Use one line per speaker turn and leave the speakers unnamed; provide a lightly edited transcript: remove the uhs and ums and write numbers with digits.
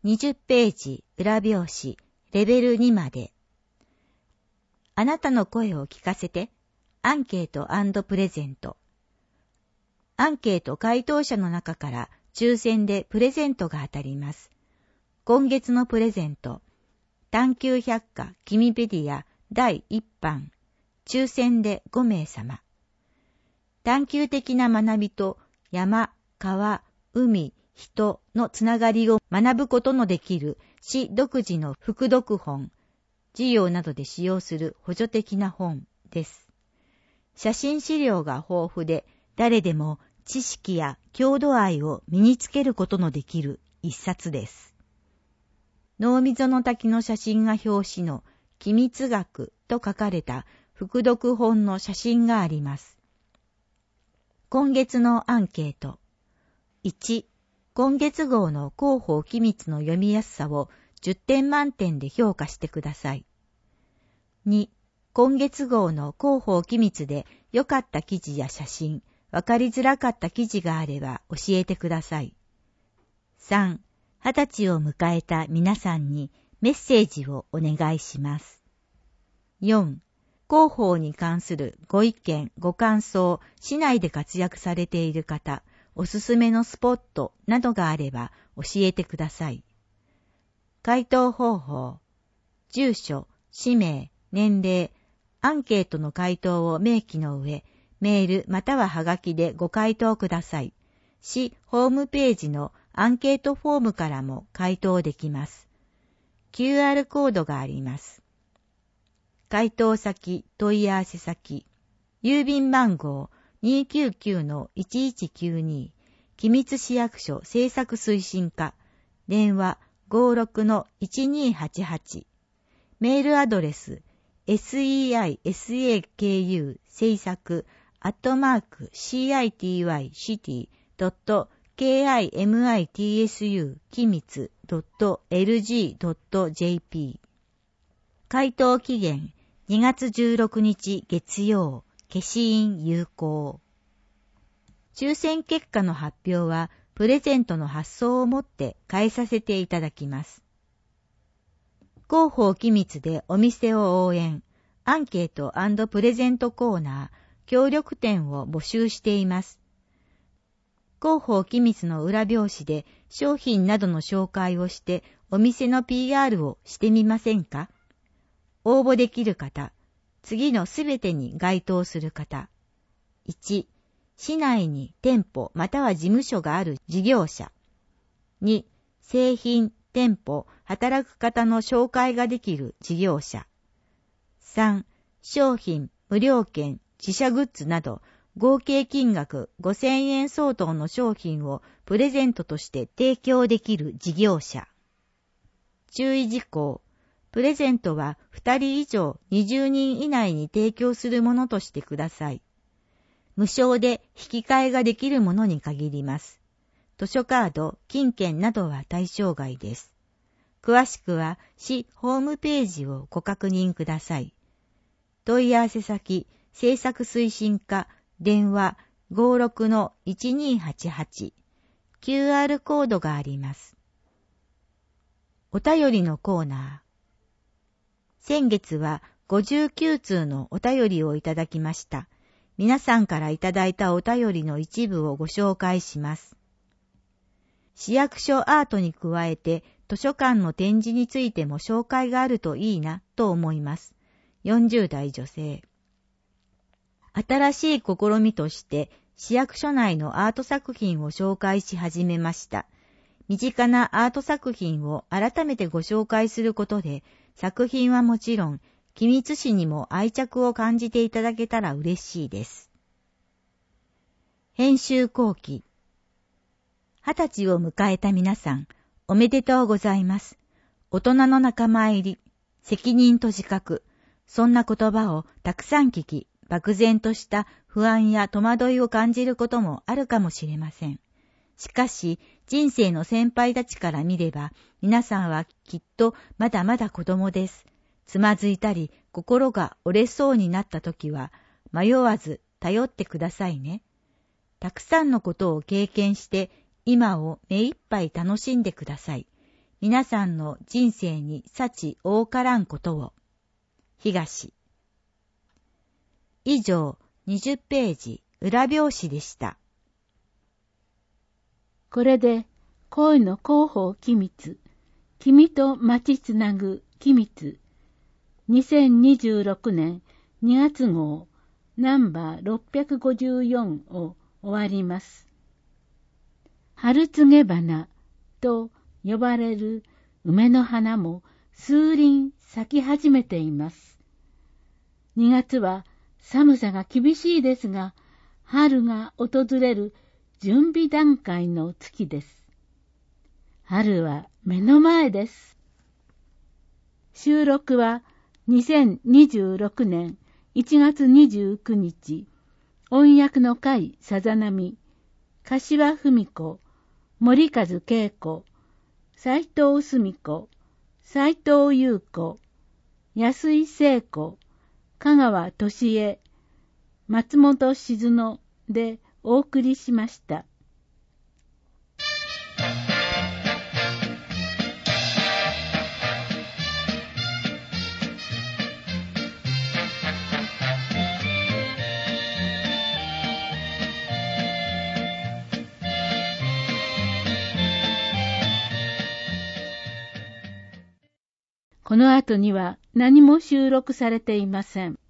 20ページ裏表紙レベル2まで。あなたの声を聞かせて。アンケート&プレゼント。アンケート回答者の中から抽選でプレゼントが当たります。今月のプレゼント。探求百科キミペディア第1版。抽選で5名様。探求的な学びと山、川、海、人のつながりを学ぶことのできる市独自の副読本、授業などで使用する補助的な本です。写真資料が豊富で誰でも知識や郷土愛を身につけることのできる一冊です。濃溝の滝の写真が表紙の機密学と書かれた副読本の写真があります。今月のアンケート。1、今月号の広報機密の読みやすさを10点満点で評価してください。2、今月号の広報機密で良かった記事や写真、わかりづらかった記事があれば教えてください。3、20歳を迎えた皆さんにメッセージをお願いします。4、広報に関するご意見、ご感想、市内で活躍されている方、おすすめのスポットなどがあれば教えてください。回答方法。住所、氏名、年齢、アンケートの回答を明記の上、メールまたははがきでご回答ください。市ホームページのアンケートフォームからも回答できます。QR コードがあります。回答先、問い合わせ先、郵便番号 299-1192 機密市役所政策推進課、電話 56-1288、メールアドレス seisaku 政策@city.kimitsu 機密 .lg.jp。 回答期限2月16日月曜、消印有効。抽選結果の発表はプレゼントの発送をもって返させていただきます。広報機密でお店を応援、アンケート&プレゼントコーナー、協力店を募集しています。広報機密の裏表紙で商品などの紹介をしてお店の PR をしてみませんか？応募できる方、次のすべてに該当する方。1、市内に店舗または事務所がある事業者。2、製品、店舗、働く方の紹介ができる事業者。3、商品、無料券、自社グッズなど合計金額5000円相当の商品をプレゼントとして提供できる事業者。注意事項。プレゼントは2人以上20人以内に提供するものとしてください。無償で引き換えができるものに限ります。図書カード、金券などは対象外です。詳しくは市ホームページをご確認ください。問い合わせ先、政策推進課、電話 56-1288、QR コードがあります。お便りのコーナー。先月は59通のお便りをいただきました。皆さんからいただいたお便りの一部をご紹介します。市役所アートに加えて図書館の展示についても紹介があるといいなと思います。40代女性。新しい試みとして市役所内のアート作品を紹介し始めました。身近なアート作品を改めてご紹介することで、作品はもちろん、機密誌にも愛着を感じていただけたら嬉しいです。編集後期。20歳を迎えた皆さん、おめでとうございます。大人の仲間入り、責任と自覚、そんな言葉をたくさん聞き、漠然とした不安や戸惑いを感じることもあるかもしれません。しかし、人生の先輩たちから見れば、皆さんはきっとまだまだ子供です。つまずいたり、心が折れそうになったときは、迷わず頼ってくださいね。たくさんのことを経験して、今を目いっぱい楽しんでください。 皆さんの人生に幸多からんことを。東。以上、20ページ裏表紙でした。
これで、恋の広報機密、君と街つなぐ機密、2026年2月号、ナンバー654を終わります。春告げ花と呼ばれる梅の花も数輪咲き始めています。2月は寒さが厳しいですが、春が訪れる準備段階の月です。春は目の前です。収録は2026年1月29日、音訳の会さざなみ、柏文子、森和恵子、斉藤澄子、斉藤優子、安井聖子、香川俊恵、松本静乃でお送りしました。この後には何も収録されていません。